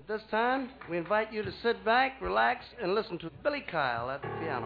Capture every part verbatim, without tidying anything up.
At this time, we invite you to sit back, relax, and listen to Billy Kyle at the piano.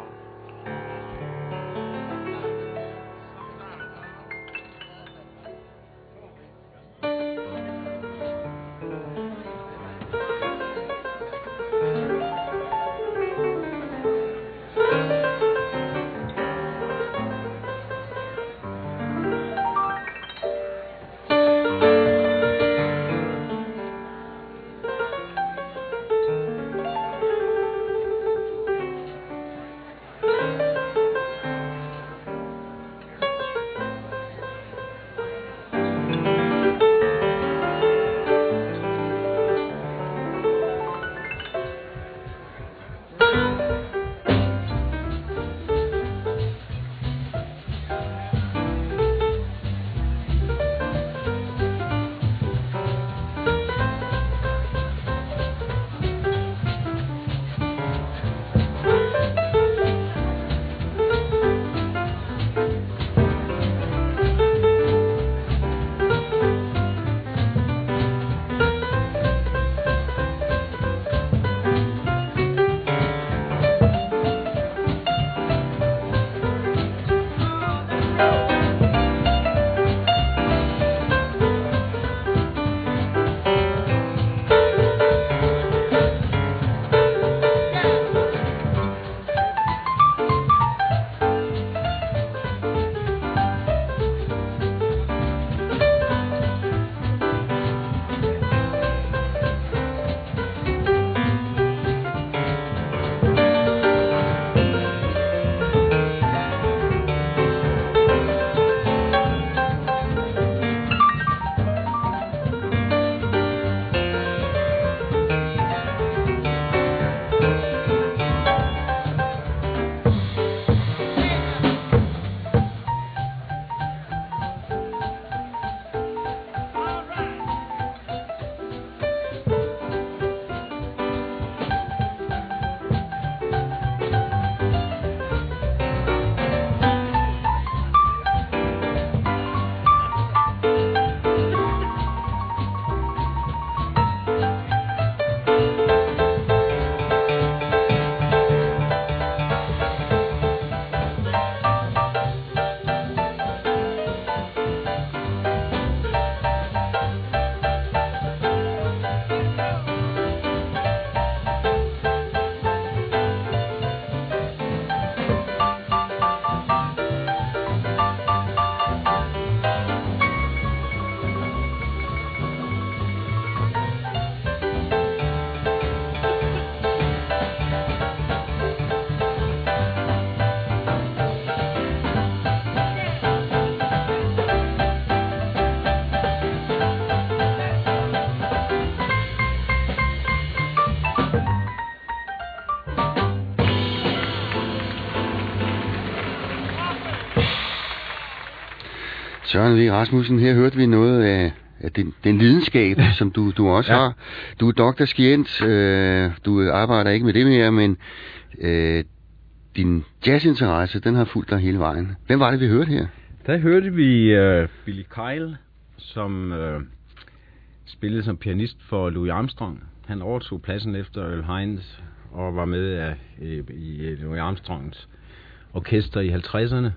Søren V. Rasmussen, her hørte vi noget af, af den, den lidenskab, som du, du også ja. har. Du er doktorskient, øh, du arbejder ikke med det mere, men øh, din jazzinteresse, den har fulgt dig hele vejen. Hvem var det, vi hørte her? Der hørte vi øh, Billy Kyle, som øh, spillede som pianist for Louis Armstrong. Han overtog pladsen efter Earl Hines og var med af, i, i Louis Armstrongs orkester i halvtredserne.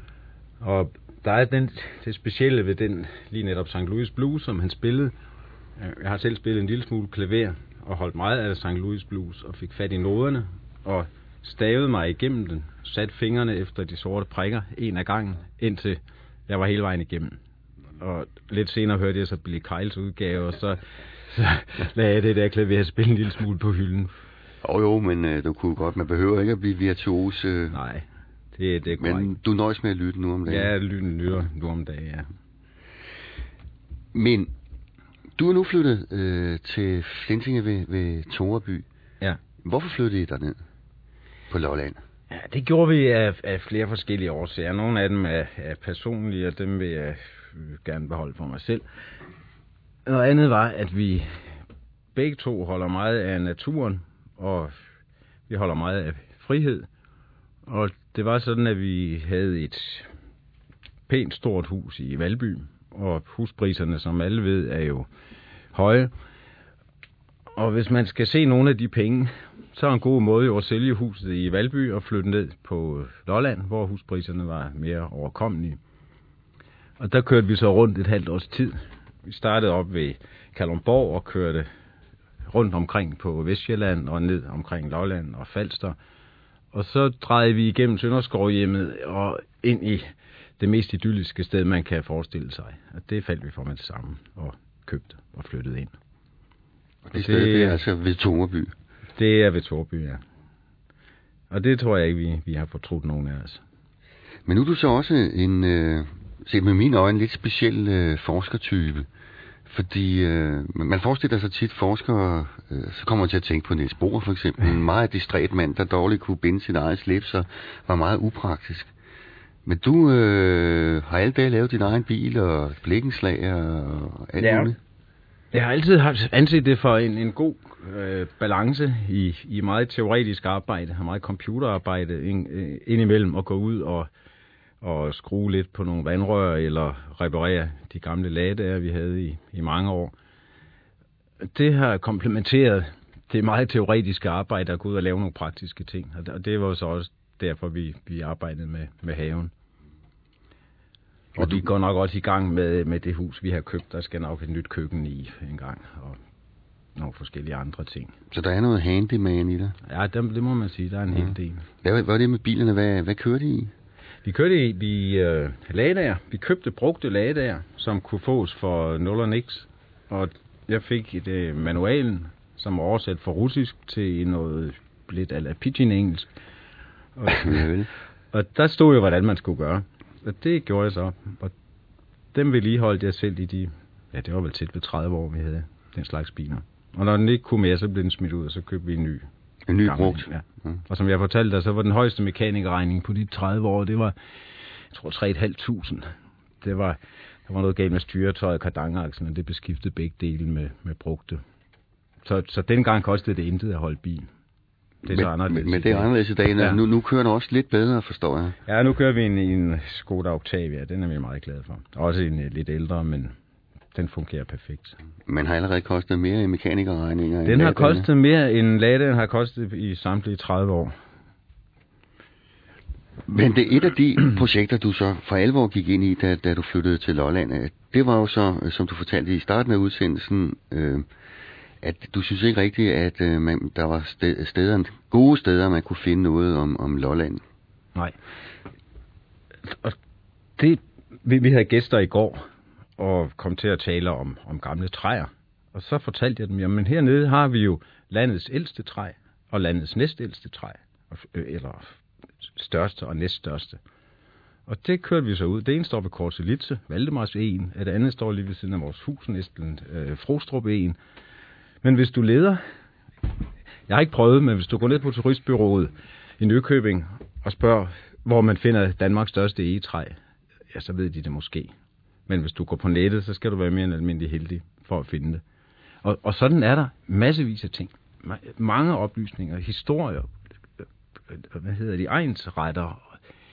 Og der er den, det specielle ved den, lige netop Saint Louis Blues, som han spillede. Jeg har selv spillet en lille smule klaver og holdt meget af Saint Louis Blues og fik fat i noderne og stavede mig igennem den. Satte fingrene efter de sorte prikker en af gangen, indtil jeg var hele vejen igennem. Og lidt senere hørte jeg så Billy Kyles udgave, og så, så lagde jeg det der klaver spille en lille smule på hylden. Jo oh, jo, men øh, du kunne godt, man behøver ikke at blive virtuos. Øh... Nej. Det, det er korrekt. Men du nøjes med at lytte nu om dagen? Ja, lytte lytter nu om dagen, ja. Men du er nu flyttet øh, til Flintinge ved, ved Toreby. Ja. Hvorfor flyttede I derned på Lolland? Ja, det gjorde vi af, af flere forskellige årsager. Nogle af dem er, er personlige, og dem vil jeg gerne beholde for mig selv. Noget andet var, at vi begge to holder meget af naturen, og vi holder meget af frihed. Og det var sådan, at vi havde et pænt stort hus i Valby, og huspriserne, som alle ved, er jo høje. Og hvis man skal se nogle af de penge, så er en god måde jo at sælge huset i Valby og flytte ned på Lolland, hvor huspriserne var mere overkommelige. Og der kørte vi så rundt et halvt års tid. Vi startede op ved Kalundborg og kørte rundt omkring på Vestjylland og ned omkring Lolland og Falster. Og så drejede vi igennem Sønderskovhjemmet og ind i det mest idylliske sted, man kan forestille sig. Og det faldt vi for med det samme og købte og flyttede ind. Og det sted, det er altså ved Toreby? Det er ved Toreby, ja. Og det tror jeg ikke, vi, vi har fortrudt nogen af os. Men nu er du så også en, øh, set med mine øjne, lidt speciel øh, forskertype. Fordi øh, man forestiller sig tit forskere, øh, så kommer man til at tænke på Niels Bohr for eksempel. En meget distræt mand, der dårligt kunne binde sit eget slips og var meget upraktisk. Men du øh, har alle dage lavet din egen bil og blikkenslag og alt ja. muligt. Jeg har altid haft anset det for en, en god øh, balance i, i meget teoretisk arbejde, og meget computerarbejde ind, øh, indimellem at gå ud og, og skrue lidt på nogle vandrør eller reparere de gamle lader, vi havde i, i mange år. Det har komplementeret det meget teoretiske arbejde at gå ud og lave nogle praktiske ting, og det, og det var så også derfor, vi, vi arbejdede med, med haven. Og, og vi går nok også i gang med, med det hus, vi har købt. Der skal nok et nyt køkken i en gang, og nogle forskellige andre ting. Så der er noget handyman i det? Ja, det, det må man sige. Der er en ja. hel del. Hvad var det med bilerne? Hvad, hvad kørte I? Vi kørte i vi, øh, ladager. Vi købte brugte ladager, som kunne fås for nul og niks. Og jeg fik det manualen, som var oversat fra russisk til noget lidt ala pidgin-engelsk. Og, og der stod jo, hvordan man skulle gøre. Og det gjorde jeg så. Og dem vedligeholdt jeg selv i de... Ja, det var vel tæt ved tredive år, vi havde den slags biler. Og når den ikke kunne mere, så blev den smidt ud, og så købte vi en ny. En ny brugt? Ja. Mm. Og som jeg fortalte dig, så var den højeste mekanikerregning på de tredive år, det var, jeg tror, tre tusind fem hundrede. Det var, der var noget galt med styretøjet, kardangakslen, og det beskiftede begge dele med, med brugte. Så, så dengang kostede det intet at holde bil. Det er men, så anderledes. Men, men det er anderledes i dag. Ja. Nu, nu kører den også lidt bedre, forstår jeg. Ja, nu kører vi en, en Skoda Octavia. Den er vi meget glade for. Også en lidt ældre, men den fungerer perfekt. Men har allerede kostet mere i mekanikerregninger? Den har kostet mere end Ladaen har kostet i samtlige tredive år. Men det er et af de projekter, du så for alvor gik ind i, da, da du flyttede til Lolland. Det var jo så, som du fortalte i starten af udsendelsen, øh, at du synes ikke rigtigt, at øh, man, der var steder, gode steder, man kunne finde noget om, om Lolland. Nej. Og det, vi, vi havde gæster i går, og kom til at tale om, om gamle træer. Og så fortalte jeg dem, jamen hernede har vi jo landets ældste træ, og landets næstældste træ, eller største og næststørste. Og det kørte vi så ud. Det ene står ved Korselitze, Valdemars Egen, og det andet står lige ved siden af vores hus, næsten øh, Frostrup Egen. Men hvis du leder, jeg har ikke prøvet, men hvis du går ned på turistbyrået i Nykøbing og spørger, hvor man finder Danmarks største egetræ, ja, så ved de det måske. Men hvis du går på nettet, så skal du være mere end almindelig heldig for at finde det. Og, og sådan er der massevis af ting. Mange oplysninger, historier, hvad hedder de, egnsretter.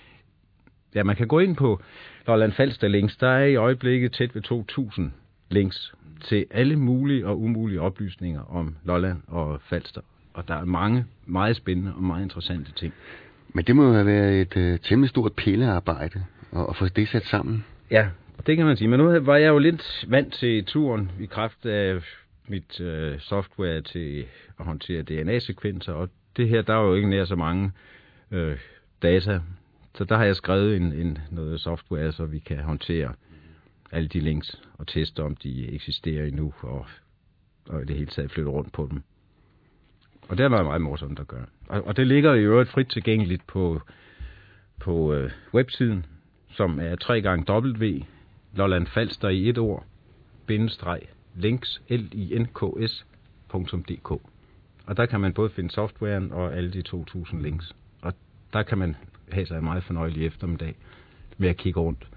Ja, man kan gå ind på Lolland Falster links. Der er i øjeblikket tæt ved to tusind links til alle mulige og umulige oplysninger om Lolland og Falster. Og der er mange meget spændende og meget interessante ting. Men det må jo have været et øh, temmelig stort pillearbejde at, at få det sat sammen. Ja, det kan man sige. Men nu var jeg jo lidt vant til turen i kraft af mit øh, software til at håndtere D N A-sekvenser. Og det her, der er jo ikke nær så mange øh, data. Så der har jeg skrevet en, en, noget software, så vi kan håndtere alle de links og teste, om de eksisterer endnu, og, og i det hele taget flytte rundt på dem. Og det har været meget morsomt at gøre. Og, og det ligger i øvrigt frit tilgængeligt på, på øh, websiden, som er tre gange w Lolland Falster i et ord, bindestreg, links, l i n k s punktum d k. Og der kan man både finde softwaren og alle de to tusind links. Og der kan man have sig en meget fornøjelig eftermiddag med at kigge rundt.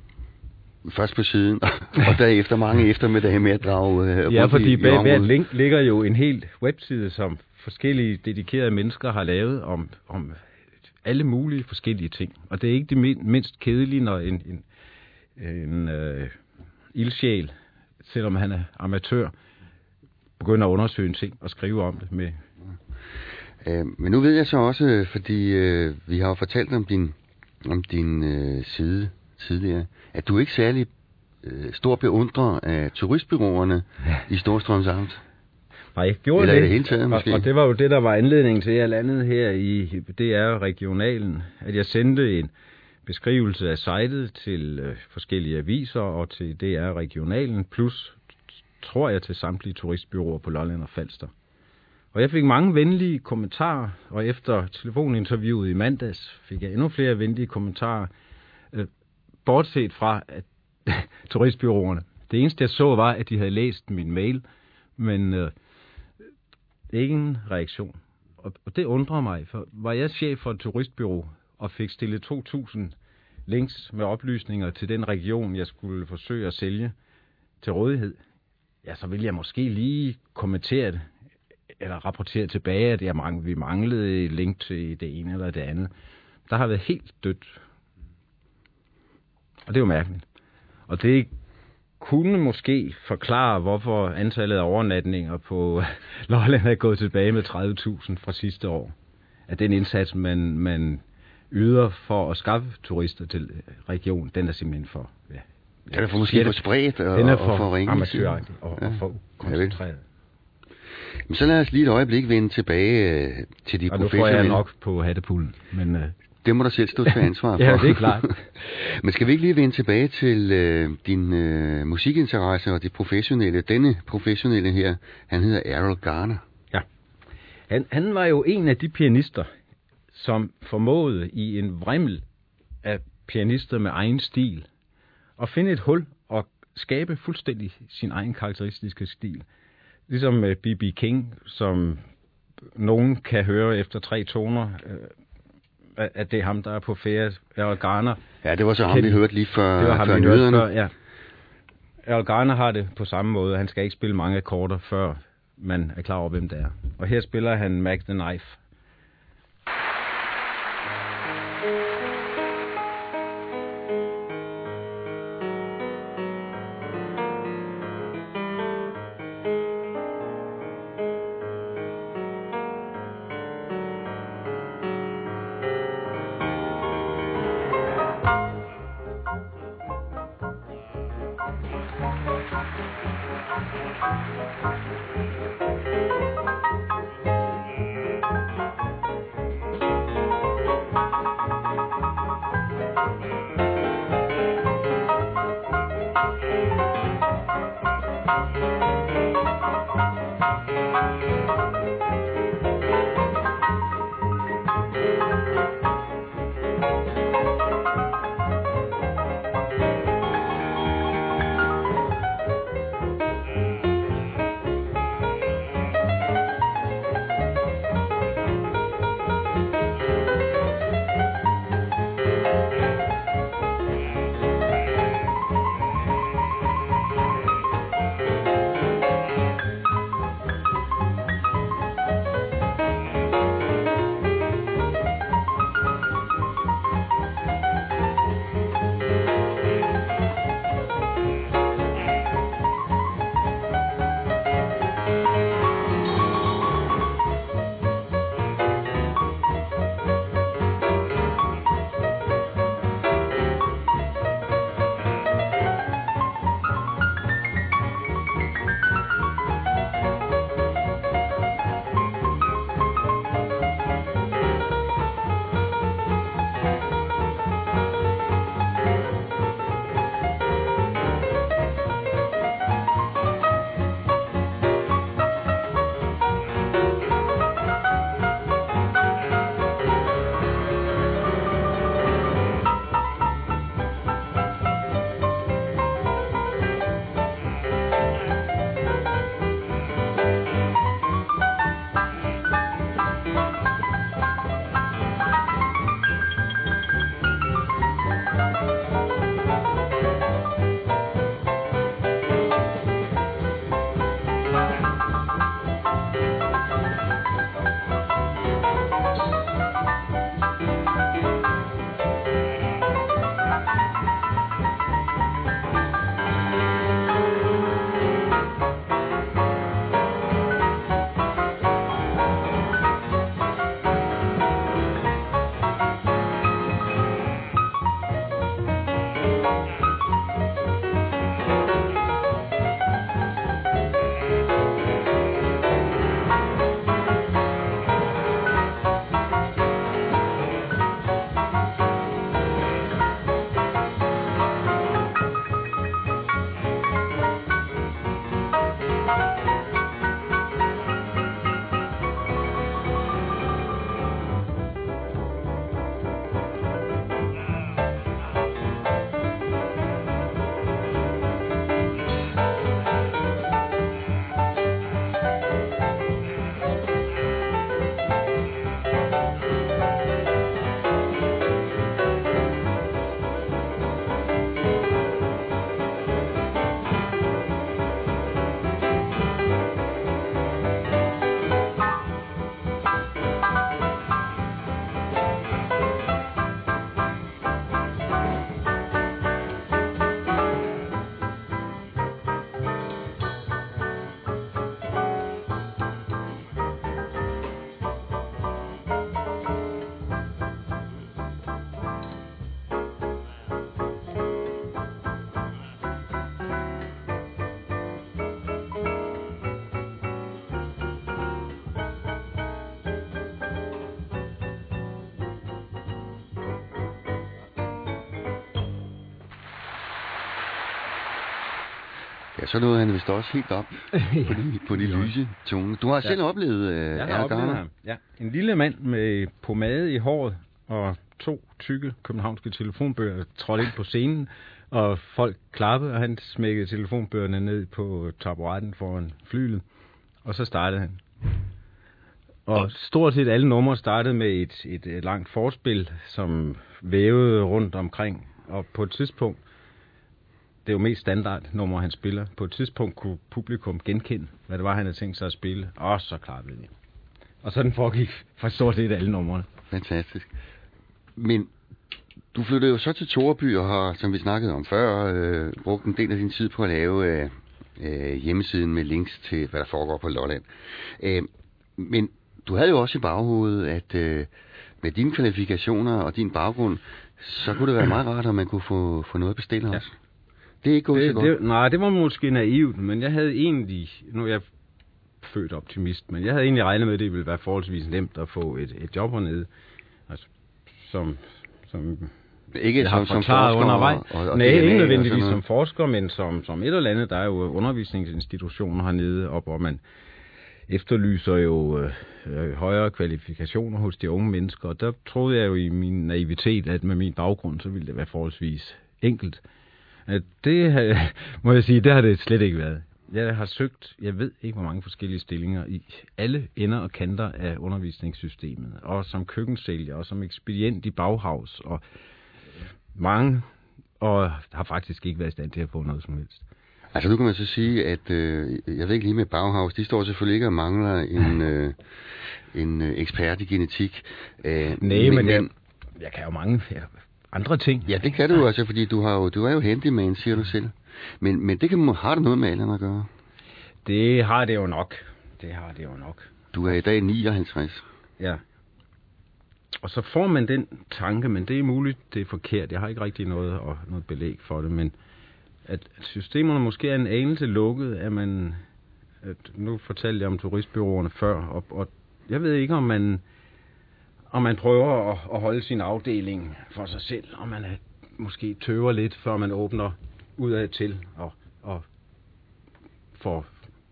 Først på siden, og derefter mange eftermiddage med at drage øh, ja, fordi bag hvert link ligger jo en hel webside, som forskellige dedikerede mennesker har lavet om, om alle mulige forskellige ting. Og det er ikke det mindst kedelige, når en, en, en øh, ildsjæl, selvom han er amatør, begynde at undersøge en ting og skrive om det med. Øh, men nu ved jeg så også, fordi øh, vi har jo fortalt om din, om din øh, side tidligere, at du ikke særlig øh, stor beundrer af turistbyråerne ja. i Storstrøms Amt. Nej, jeg gjorde Eller det. i det hele taget, måske. Og, og det var jo det, der var anledningen til, at jeg landede her i D R Regionalen. At jeg sendte en beskrivelse af sitet til øh, forskellige aviser og til D R Regionalen, plus, tror jeg, til samtlige turistbyråer på Lolland og Falster. Og jeg fik mange venlige kommentarer, og efter telefoninterviewet i mandags fik jeg endnu flere venlige kommentarer, øh, bortset fra at turistbyråerne. Det eneste, jeg så, var, at de havde læst min mail, men øh, ingen reaktion. Og, og det undrer mig, for var jeg chef for et turistbyrå og fik stillet to tusind links med oplysninger til den region, jeg skulle forsøge at sælge til rådighed, ja, så ville jeg måske lige kommentere det, eller rapportere tilbage, at jeg mang- vi manglede et link til det ene eller det andet. Der har været helt dødt. Og det er jo mærkeligt. Og det kunne måske forklare, hvorfor antallet af overnatninger på Lolland er gået tilbage med tredive tusind fra sidste år. At den indsats, man, man yder for at skaffe turister til regionen, den er simpelthen for... Ja, den er for måske for spredt og, den er for, for og for ringe. amatøragtig og, ja. og for koncentreret. Men så lad os lige et øjeblik vende tilbage øh, til de og professionelle. Og nu får jeg nok på hattepullen, men... Øh... Det må du selv stå til ansvar for. Ja, det er klart. Men skal vi ikke lige vende tilbage til øh, din øh, musikinteresse og det professionelle? Denne professionelle her, han hedder Errol Garner. Ja. Han, han var jo en af de pianister, som formåede i en vrimmel af pianister med egen stil at finde et hul og skabe fuldstændig sin egen karakteristiske stil. Ligesom B B King, som nogen kan høre efter tre toner, øh, at det er ham, der er på færre. Errol Garner. Ja, det var så ham, Ken, vi hørte lige før, det var ham, før vi nyhederne. Før, ja. Errol Garner har det på samme måde. Han skal ikke spille mange akkorder, før man er klar over, hvem det er. Og her spiller han Mac the Knife. Ja, så nåede han vist også helt op på de, på de lyse tunge. Du har ja. selv oplevet uh, Jeg har oplevet ham. Ja. En lille mand med pomade i håret og to tykke københavnske telefonbøger trådte ind på scenen, og folk klappede, og han smækkede telefonbøgerne ned på taburetten foran flylet, og så startede han. Og stort set alle numre startede med et, et, et langt forspil, som vævede rundt omkring, og på et tidspunkt, det er jo mest standard nummer, han spiller, på et tidspunkt kunne publikum genkende, hvad det var, han havde tænkt sig at spille, og så klappede de. Og sådan foregik for stort set alle numrene. Fantastisk. Men du flyttede jo så til Toreby og har, som vi snakkede om før, øh, brugt en del af din tid på at lave øh, øh, hjemmesiden med links til, hvad der foregår på Lolland. Øh, men du havde jo også i baghovedet, at øh, med dine kvalifikationer og din baggrund, så kunne det være meget rart, at man kunne få, få noget bestilt også. Ja. Det er ikke gået det, så godt. Det, nej, det var måske naivt, men jeg havde egentlig, nu er jeg født optimist, men jeg havde egentlig regnet med, at det ville være forholdsvis nemt at få et, et job hernede, altså, som, som ikke jeg har som, forklaret som undervejs. Og, og Nej, ikke nødvendigvis som forsker, men som, som et eller andet. Der er jo undervisningsinstitutioner hernede, og hvor man efterlyser jo øh, højere kvalifikationer hos de unge mennesker, og der troede jeg jo i min naivitet, at med min baggrund, så ville det være forholdsvis enkelt. Det har, må jeg sige, det har det slet ikke været. Jeg har søgt, jeg ved ikke hvor mange forskellige stillinger i alle ender og kanter af undervisningssystemet, og som køkkensælger, og som ekspedient i Bauhaus, og mange, og har faktisk ikke været i stand til at få noget som helst. Altså nu kan man så sige, at øh, jeg ved ikke lige med Bauhaus, de står selvfølgelig ikke og mangler en, øh, en øh, ekspert i genetik. Øh, Nej, men, men jeg, jeg kan jo mange ja, andre ting. Ja, det kan du jo altså, fordi du, har jo, du er jo handyman, siger du selv. Men, men det kan, har det noget med alderen at gøre? Det har det jo nok. Det har det jo nok. Du er i dag nioghalvtreds. Ja. Og så får man den tanke, men det er muligt, det er forkert. Jeg har ikke rigtig noget, og noget belæg for det, men at systemerne måske er en anelse lukket, at man, at nu fortalte jeg om turistbyråerne før, og, og jeg ved ikke, om man, om man prøver at, at holde sin afdeling for sig selv, og man er, måske tøver lidt, før man åbner udad til og, og får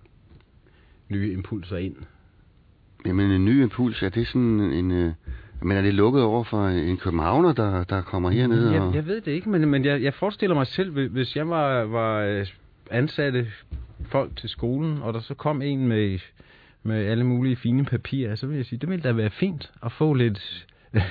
nye impulser ind. Jamen en ny impuls, er det sådan en... Øh, men er det lukket over for en københavner, der, der kommer hernede? Jeg, og... jeg ved det ikke, men, men jeg, jeg forestiller mig selv, hvis jeg var, var ansatte folk til skolen, og der så kom en med, med alle mulige fine papirer, så vil jeg sige, det ville da være fint at få lidt...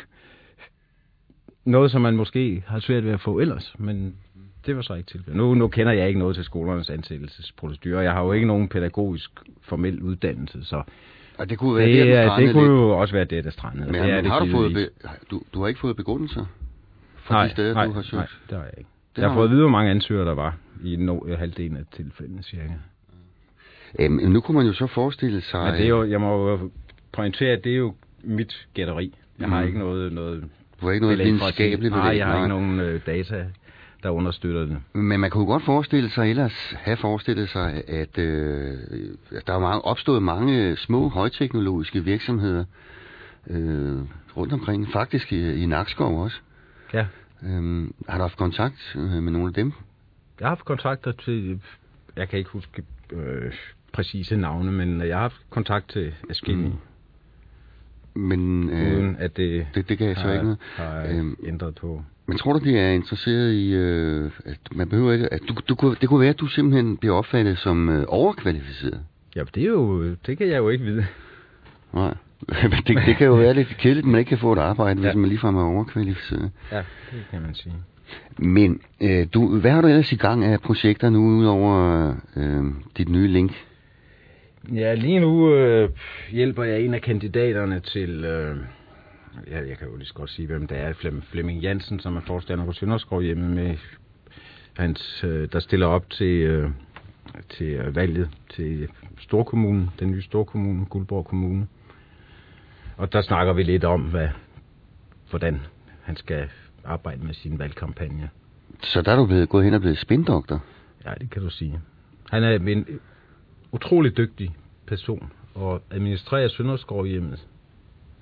noget, som man måske har svært ved at få ellers, men det var så ikke tilfældet. Nu, nu kender jeg ikke noget til skolernes ansættelsesprocedurer. Jeg har jo ikke nogen pædagogisk formel uddannelse, så... Og det kunne være det, der, det kunne jo også være det, der strandede. Men det er det har du fået be, du, du har ikke fået begrundelser fra nej, de steder, nej, du har søgt? Nej, det har jeg ikke. Det jeg har fået at vide, hvor mange ansøgere der var i no, halvdelen af tilfældene, cirka. Øhm, nu kunne man jo så forestille sig... Men det er jo, jeg må jo pointere, at det er jo mit gætteri. Jeg mm. har ikke noget... noget du har ikke noget videnskabeligt belæg? Nej, jeg har nej. ikke nogen øh, data, der understøtter det. Men man kunne godt forestille sig, ellers have forestillet sig, at øh, der er mange, opstået mange små højteknologiske virksomheder øh, rundt omkring, faktisk i, i Nakskov også. Ja. Øhm, har du haft kontakt øh, med nogle af dem? Jeg har haft kontakter til, jeg kan ikke huske øh, præcise navne, men jeg har haft kontakt til adskillige. Mm. Men øh, uden at det, det, det kan jeg har, så ikke noget. har øhm, ændret på. Men tror du, de er interesseret i, øh, at man behøver ikke, at du, du, du, det kunne være, at du simpelthen bliver opfattet som øh, overkvalificeret? Ja, det er jo, det kan jeg jo ikke vide. Nej, det, det kan jo være lidt kedeligt, at man ikke kan få et arbejde, ja. Hvis man ligefrem er overkvalificeret. Ja, det kan man sige. Men øh, du, hvad har du ellers i gang af projekter nu, udover øh, dit nye link? Ja, lige nu øh, hjælper jeg en af kandidaterne til... Øh, Ja, jeg kan jo lige så godt sige, hvem det er. Flemming Jansen, som er forstander på Sønderskov hjemme med hans, øh, der stiller op til, øh, til valget til Storkommunen, den nye Storkommune, Guldborg Kommune. Og der snakker vi lidt om, hvad, hvordan han skal arbejde med sin valgkampagne. Så der er du blevet, gået hen og blevet spindoktor? Ja, det kan du sige. Han er en utrolig dygtig person og administrerer Sønderskov hjemmet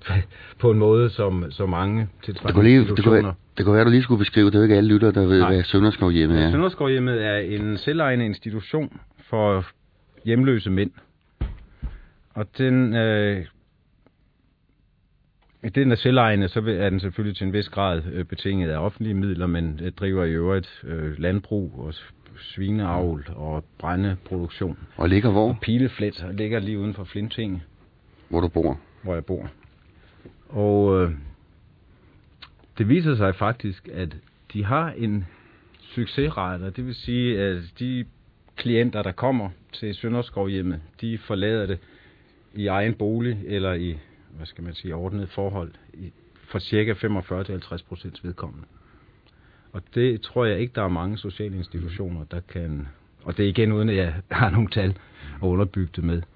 på en måde, som så mange tilsvarende det kunne, lige, institutioner... det, kunne være, det kunne være, du lige skulle beskrive, det er jo ikke alle lytter, der ved, Nej. hvad Sønderskovhjemmet er. Sønderskovhjemmet er en selvejende institution for hjemløse mænd. Og den... Øh, den er selvejende, så er den selvfølgelig til en vis grad øh, betinget af offentlige midler, men øh, driver i øvrigt øh, landbrug og svineavl og brændeproduktion. Og ligger hvor? Og pileflet, og ligger lige uden for Flintinge. Hvor du bor? Hvor jeg bor. Og øh, det viser sig faktisk, at de har en succesrate, det vil sige, at de klienter, der kommer til Sønderskovhjemmet, de forlader det i egen bolig eller i, hvad skal man sige, ordnet forhold i, for cirka femogfyrre til halvtreds procent vedkommende. Og det tror jeg ikke, der er mange sociale institutioner, der kan... Og det er igen uden, at jeg har nogle tal at underbygge det med.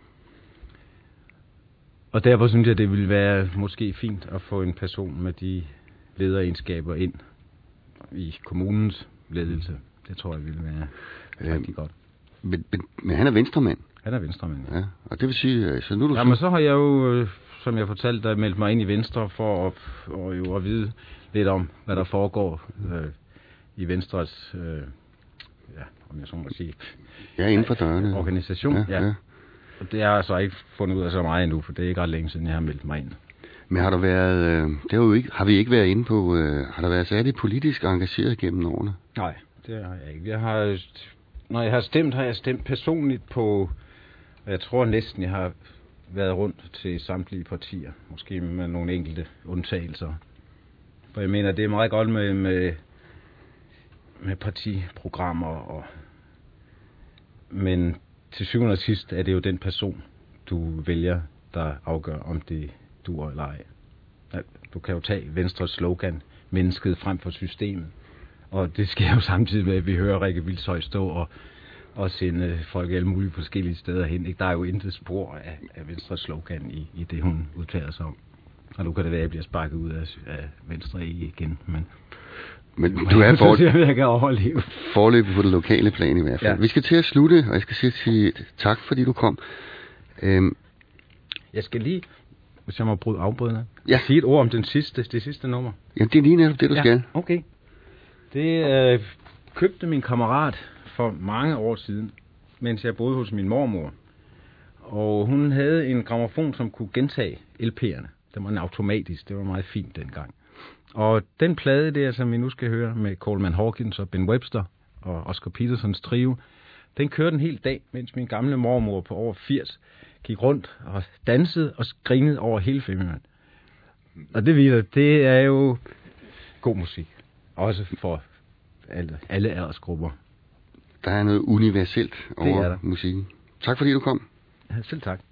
Og derfor synes jeg, det ville være måske fint at få en person med de lederegenskaber ind i kommunens ledelse. Det tror jeg ville være øhm, rigtig godt. Men, men, men han er venstremand? Han er venstremand, ja. Ja. Og det vil sige... Så nu du Jamen, så har jeg jo, som jeg fortalte dig, meldt mig ind i Venstre for at, og jo at vide lidt om, hvad der foregår øh, i Venstres... Øh, ja, om jeg så må sige... Ja, inden for dørene. Organisation, ja. ja. ja. Og det har jeg så ikke fundet ud af så meget endnu, for det er ikke ret længe siden, jeg har meldt mig ind. Men har der været... Øh, det har, jo ikke, har vi ikke været inde på... Øh, har der været særligt politisk engageret gennem årene? Nej, det har jeg ikke. Jeg har... Når jeg har stemt, har jeg stemt personligt på... Jeg tror næsten, jeg har været rundt til samtlige partier. Måske med nogle enkelte undtagelser. For jeg mener, det er meget godt med, med, med partiprogrammer. Og, men til syvende og sidst er det jo den person, du vælger, der afgør, om det duer eller ej. Du kan jo tage Venstres slogan, mennesket frem for systemet. Og det sker jo samtidig med, at vi hører Rikke Hvilshøj stå og, og sende folk alle mulige forskellige steder hen. Ikke? Der er jo intet spor af, af Venstres slogan i, i det, hun udtaler sig om. Og nu kan det være, at jeg bliver sparket ud af, af Venstre igen. Men, men du er for... jeg kan overleve. Forløbet på det lokale plan i hvert fald. Ja. Vi skal til at slutte, og jeg skal sige tak, fordi du kom. Øhm. Jeg skal lige... Hvis jeg må bryde afbrydende. Ja. Sige et ord om den sidste, det sidste nummer. Jamen, det er lige netop det, du ja, skal. Okay. Det øh, købte min kammerat for mange år siden, mens jeg boede hos min mormor. Og hun havde en grammofon, som kunne gentage L P'erne. Det var en automatisk, det var meget fint dengang. Og den plade der, som vi nu skal høre med Coleman Hawkins og Ben Webster og Oscar Petersons trio, den kørte en hel dag, mens min gamle mormor på over firs gik rundt og dansede og grinede over hele filmen. Og det viser, det er jo god musik. Også for alle, alle aldersgrupper. Der er noget universelt over musikken. Tak fordi du kom. Ja, selv tak.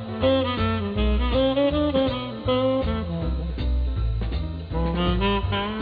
Mm-hmm.